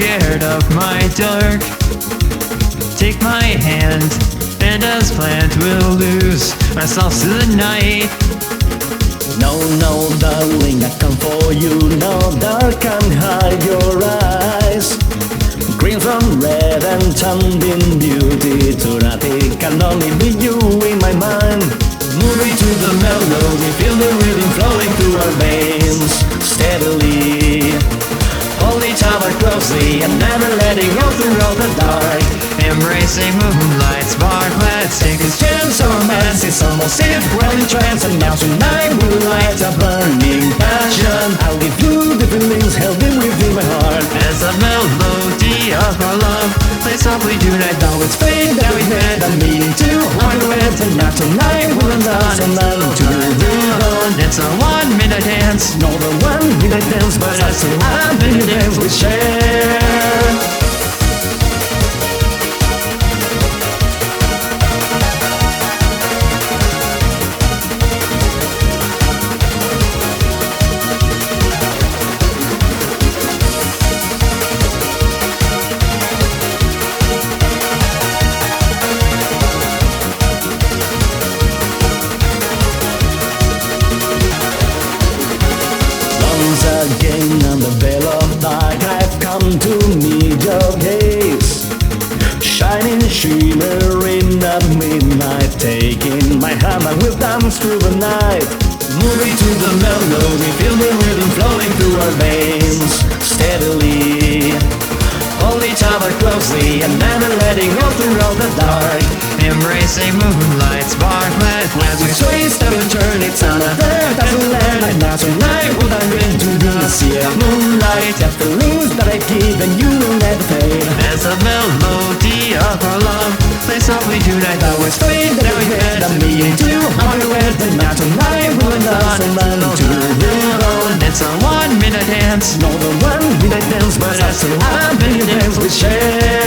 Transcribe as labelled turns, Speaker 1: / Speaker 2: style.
Speaker 1: scared of my dark. Take my hand, and as planned we'll lose ourselves to the night.
Speaker 2: No, no, darling, I come for you. No, dark can hide your eyes. Green from red and tanned in beauty. Tonight it can only be you in my mind. Moving to the melody, feel the rhythm flowing through our veins steadily. Holding each other closely and never letting go throughout the dark.
Speaker 1: Embracing moonlight spark, let's take this
Speaker 2: Chance of romance is almost if we're in trance. And now tonight we'll light a burning passion. I'll give you the feelings held in within my heart.
Speaker 1: as the melody of our love plays softly tonight.
Speaker 2: Now it's fate that we had a meaning to walk away. And now tonight we'll dance and learn to run.
Speaker 1: It's a 1 minute dance,
Speaker 2: No, the 1 minute dance, but that's the 1 minute dance we share. Once again on the veil of dark, I've come to meet your gaze. Shining shimmer in the midnight, taking my hand and we'll dance through the night. Moving to the melody, feel the rhythm flowing through our veins steadily. Hold each other closely and never letting go throughout the dark.
Speaker 1: embracing moonlight spark,
Speaker 2: As we sway, step and turn, it's another thousand land. And now tonight we'll dive into the sea of moonlight. The feelings that I've given you will never fade.
Speaker 1: as the melody of our love plays softly tonight.
Speaker 2: That was fate that we had a meeting to walk away. And now tonight we'll dance and learn to run.
Speaker 1: It's a 1 minute dance,
Speaker 2: No, the 1 minute dance, but that's the 1 minute dance we share.